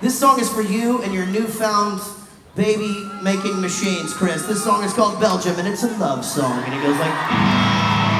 This song is for you and your newfound baby-making machines, Chris. This song is called Belgium, and it's a love song. And it goes like...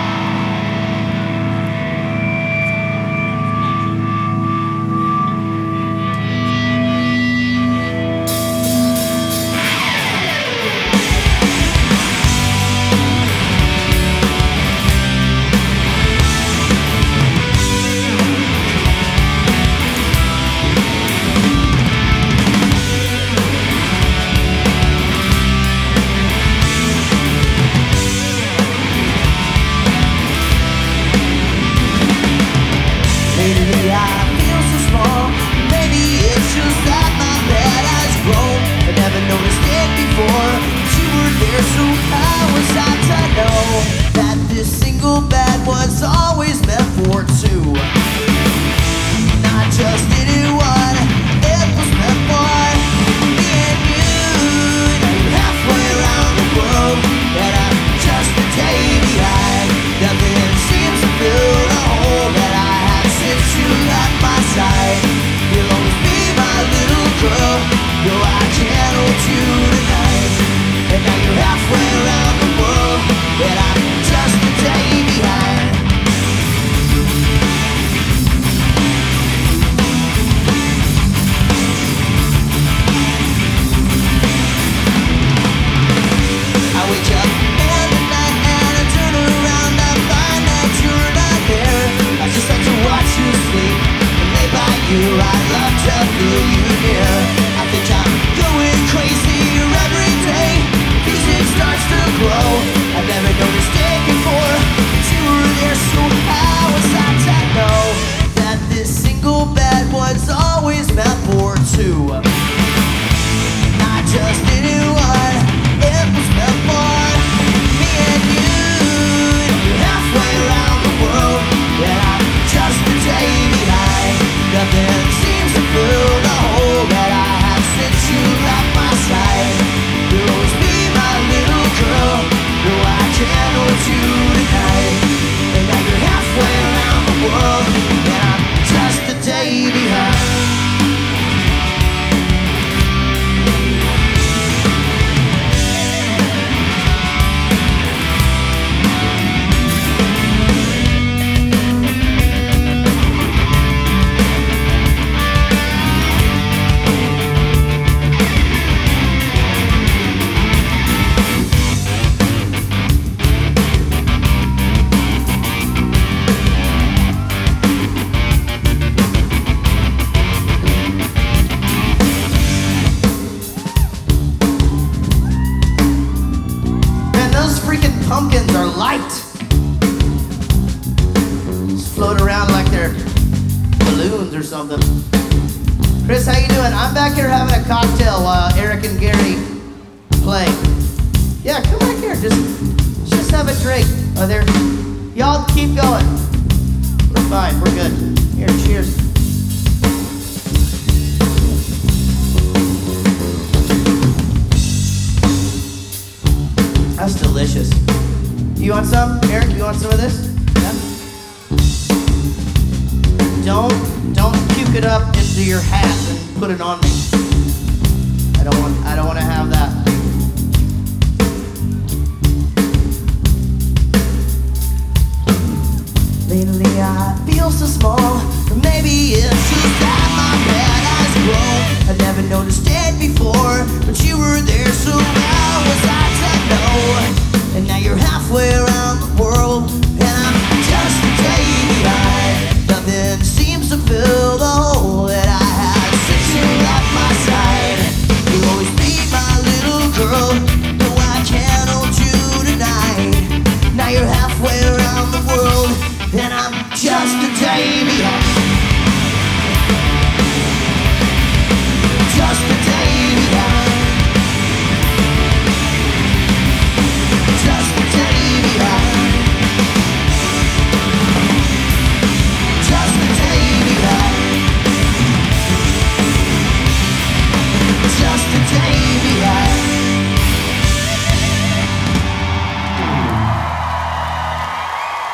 Lately I feel so small. Maybe it's just that my bad eyes grow. I never noticed it before, but you were there, so how was I to know that this single bed was always meant for two? Not just anyone, it was meant for me and you. Now you're halfway around the world, and I'm just a day behind. Nothing seems to fill the hole that I have since you left my side. You'll always be my little girl, though I can't hold you tonight. And now you're halfway around the world, and I'm just a day behind. I wake up in the night and I turn around, I find that you're not there. I just like to watch you sleep and lay by you. I love to feel you near. I think I'm going crazy every day. Music starts to grow. I've never noticed it before, but you were there, so how was I to know that this single bed was always meant for two? Not just anyone, it was meant for me and you. You're halfway around the world, and I'm just a day behind. Nothing seems to fill the hole that I have since you left my side. You'll always be my little girl, though I can't hold you tonight. And now you're halfway around the world, and I'm just a day behind. Pumpkins are light. Just float around like they're balloons or something. Chris, how you doing? I'm back here having a cocktail while Eric and Gary play. Yeah, come back here. Just have a drink. Oh, there. Y'all keep going. We're fine. We're good. Here, cheers. That's delicious. You want some? Eric, you want some of this? Yeah? Don't puke it up into your hat and put it on me. I don't want to have that. Lately I feel so small, or maybe it's just that my bad eyes grow. I never noticed it before, but you were there, so how was I